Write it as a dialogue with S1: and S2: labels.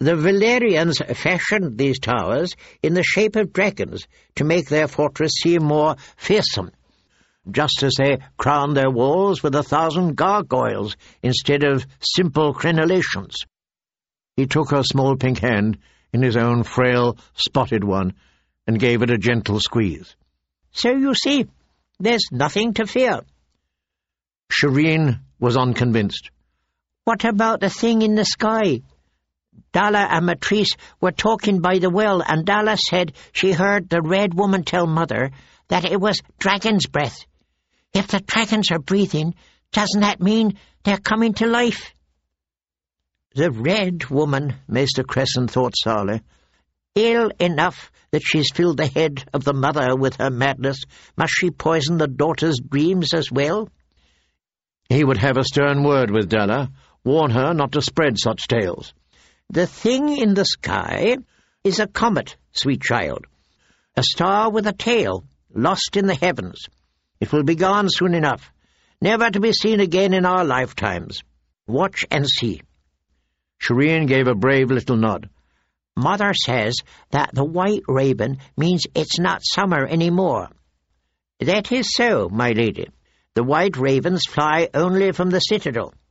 S1: The Valerians fashioned these towers in the shape of dragons to make their fortress seem more fearsome, just as they crowned their walls with 1,000 gargoyles instead of simple crenellations. He took her small pink hand in his own frail, spotted one and gave it a gentle squeeze. "So you see, there's nothing to fear." Shireen was unconvinced. "What about the thing in the sky? Dalla and Matrice were talking by the well, and Dalla said she heard the Red Woman tell Mother that it was dragon's breath. If the dragons are breathing, doesn't that mean they're coming to life?" The Red Woman, Maester Crescent thought sourly. Ill enough that she's filled the head of the mother with her madness, must she poison the daughter's dreams as well? He would have a stern word with Dalla, warn her not to spread such tales. "The thing in the sky is a comet, sweet child. A star with a tail, lost in the heavens. It will be gone soon enough, never to be seen again in our lifetimes. Watch and see." Shireen gave a brave little nod. "Mother says that the white raven means it's not summer any more." "That is so, my lady. The white ravens fly only from the citadel.